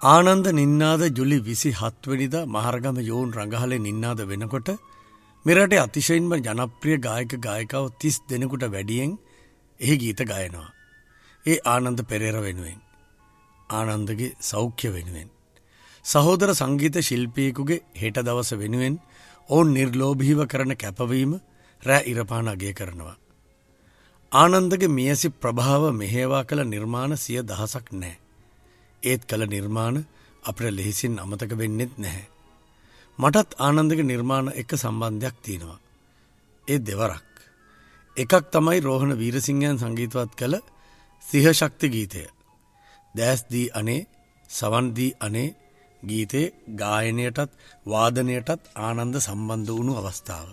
ආනන්ද නින්නාද ජුලි 27 වෙනිදා මහරගම යෝන් රඟහලේ නින්නාද වෙනකොට මෙරටේ අතිශයින්ම ජනප්‍රිය ගායක ගායිකාවෝ 30 දෙනෙකුට වැඩියෙන් එහි ගීත ගයනවා. ඒ ආනන්ද පෙරේරා වෙනුවෙන්, ආනන්දගේ සෞඛ්‍ය වෙනුවෙන්, සහෝදර සංගීත ශිල්පියෙකුගේ හෙට දවස වෙනුවෙන් ඔවුන් නිර්ලෝභීව කරන කැපවීම රෑ ඉරපාන අගය කරනවා. ආනන්දගේ මියසි ප්‍රභාව මෙහෙවා කළ නිර්මාණ 100,000ක් නැහැ. ඒත් කළ නිර්මාණ අපිට ලෙහිසින් අමතක වෙන්නෙත් නැහැ. මටත් ආනන්දගේ නිර්මාණ එක්ක සම්බන්ධයක් තියෙනවා. ඒ දෙවරක්. එකක් තමයි රෝහණ වීරසිංහයන් සංගීතවත් කළ සිහ ශක්ති ගීතය. දැස් දී අනේ සවන් දී අනේ ගීතේ ගායනයටත් වාදනයටත් ආනන්ද සම්බන්ධ වුණු අවස්ථාව.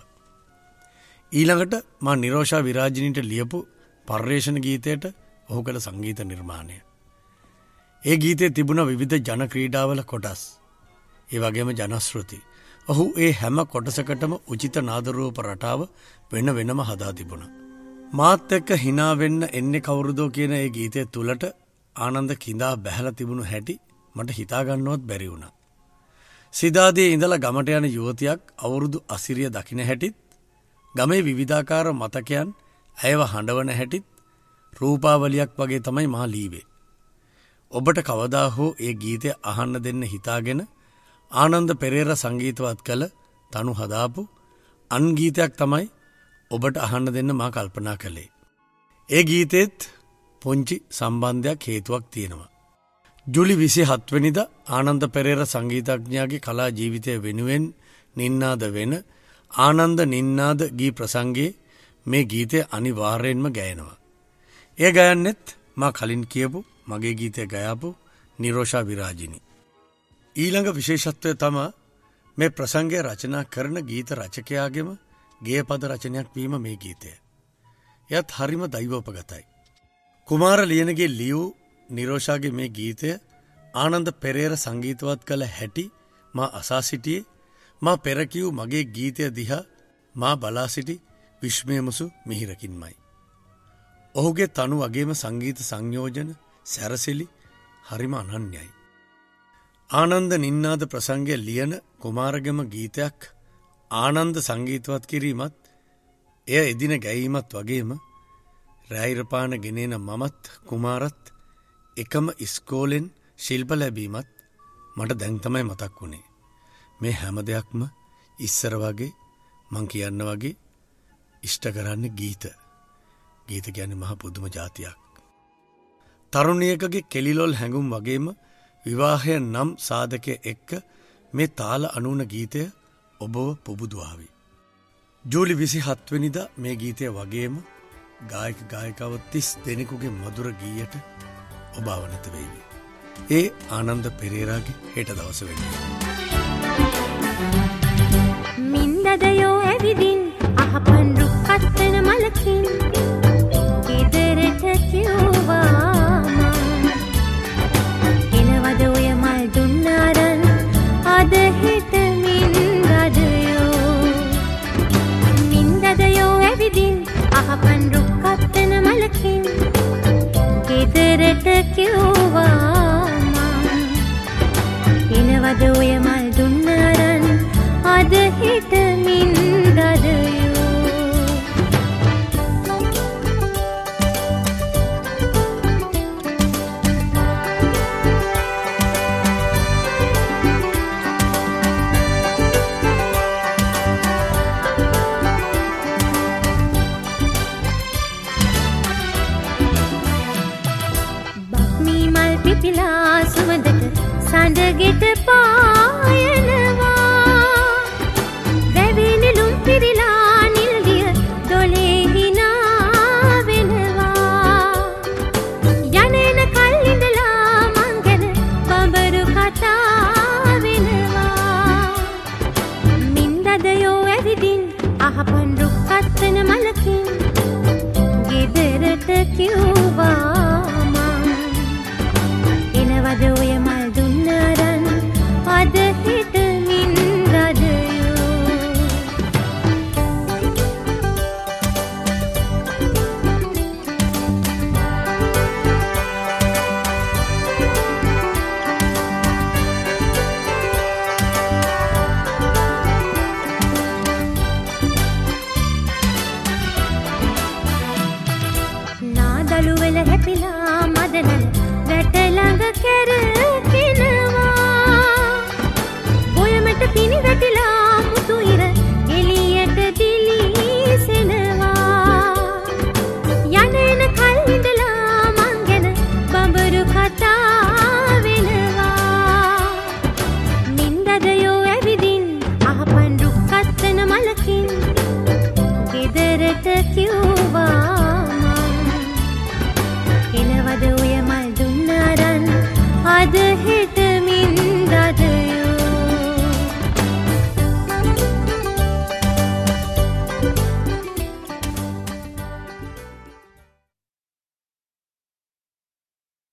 ඊළඟට මා නිරෝෂා විරාජිනීට ලියපු පර්යේෂණ ගීතයට ඔහු කළ සංගීත නිර්මාණය. ඒ ගීතේ තිබුණ විවිධ ජන ක්‍රීඩාවල කොටස්. ඒ වගේම ජනශ්‍රුති. ඔහු ඒ හැම කොටසකටම උචිත නාද රූප රටාව වෙන වෙනම හදා තිබුණා. මාත් එක්ක hina වෙන්න එන්නේ කවුරුදෝ කියන ඒ ගීතය තුලට ආනන්ද කිඳා බැහැලා තිබුණු හැටි මට හිතා ගන්නවත් බැරි වුණා. සිතාදී ඉඳලා ගමට යන යුවතියක් අවුරුදු අසිරිය දකින්න හැටිත්, ගමේ විවිධාකාර මතකයන් ඇයව හඬවන හැටිත් රූපාවලියක් වගේ තමයි මා ලීවේ. ඔබට කවදා හෝ ඒ ගීතය අහන්න දෙන්න හිතාගෙන ආනන්ද පෙරේරා සංගීතවත් කළ තනු හදාපු අන් ගීතයක් තමයි ඔබට අහන්න දෙන්න මා කල්පනා කළේ. ඒ ගීතෙත් පොන්චි සම්බන්ධයක් හේතුවක් තියෙනවා. ජුලි 27 වෙනිදා ආනන්ද පෙරේරා සංගීතඥයාගේ කලා ජීවිතය වෙනුවෙන් නින්නාද වෙන ආනන්ද නින්නාද ගී ප්‍රසංගයේ මේ ගීතය අනිවාර්යෙන්ම ගයනවා. එය ගයන්නෙත් මා කලින් කියපු මගේ ගීතය ගයාපු නිරෝෂා විරාජිනී. ඊළඟ විශේෂත්වය තමයි මේ ප්‍රසංගය රචනා කරන ගීත රචකයාගේම ගේයපද රචනයක් වීම මේ ගීතය. එයත් හරිම දෛවෝපගතයි. කුමාර ලියනගේ ලියූ නිරෝෂාගේ මේ ගීතය ආනන්ද පෙරේරා සංගීතවත් කළ හැටි මා අසා සිටියේ. මා පෙර කියූ මගේ ගීතය දිහා මා බලා සිටි විශ්මයමුසු මිහිරකින්මයි. ඔහුගේ තනු වගේම සංගීත සංයෝජන සැරසිලි හරිම අනන්‍යයි. ආනන්ද නින්නාද ප්‍රසංගය ලියන කුමාරගම ගීතයක් ආනන්ද සංගීතවත් කිරීමත්, එය එදින ගැයීමත් වගේම රැයිරපාන ගෙනෙන මමත් කුමාරත් එකම ඉස්කෝලෙන් ශිල්ප ලැබීමත් මට දැන් තමයි මතක් වුණේ. මේ හැම දෙයක්ම ඉස්සර වගේ මං කියන්න වගේ ඉෂ්ට කරන්නේ ගීත. ගීත කියන්නේ මහ පුදුම જાතියක්. තරුණියකගේ කෙලිලොල් හැඟුම් වගේම විවාහය නම් සාධකය එක්ක මේ තාල අනුන ගීතය ඔබව පුබුදුවාවි. ජූලි 27 වෙනිදා මේ ගීතය වගේම ගායක ගායිකාව 30 දෙනෙකුගේ මధుර ගීයට ඔබ අවනත වෙවි. ඒ ආනන්ද පෙරේරාගේ හෙට දවස වෙන්නේ. මින්දදයෝ ඇවිදින් අහපන් රුක්කත් වෙන මලකින් ගෙදරට කිව්වා එනවද ඔය මල් දුන්නාරන් අද හෙට මින්දදයෝ ඇවිදින් අහපන් රුක්කත් වෙන මලකින් ගෙදරට කිව්වා එනවද ඔය මල් දුන්නාරන් අද හෙට මින්දදයෝ. බක්මී මල් පිපිලා සුවඳට සඳගෙට පායනවා. වැවිනිලුම් පිරිලා නිල්දිය දොලේ හිනා වෙනවා. යන්නේන කල්ලිඳලා මං ගැන බඹරු කතා වෙනවා. මින්දදයෝ ඇවිදින් අහපන් රුක්කත් වෙන මලකින් ගෙදරට කිව්වා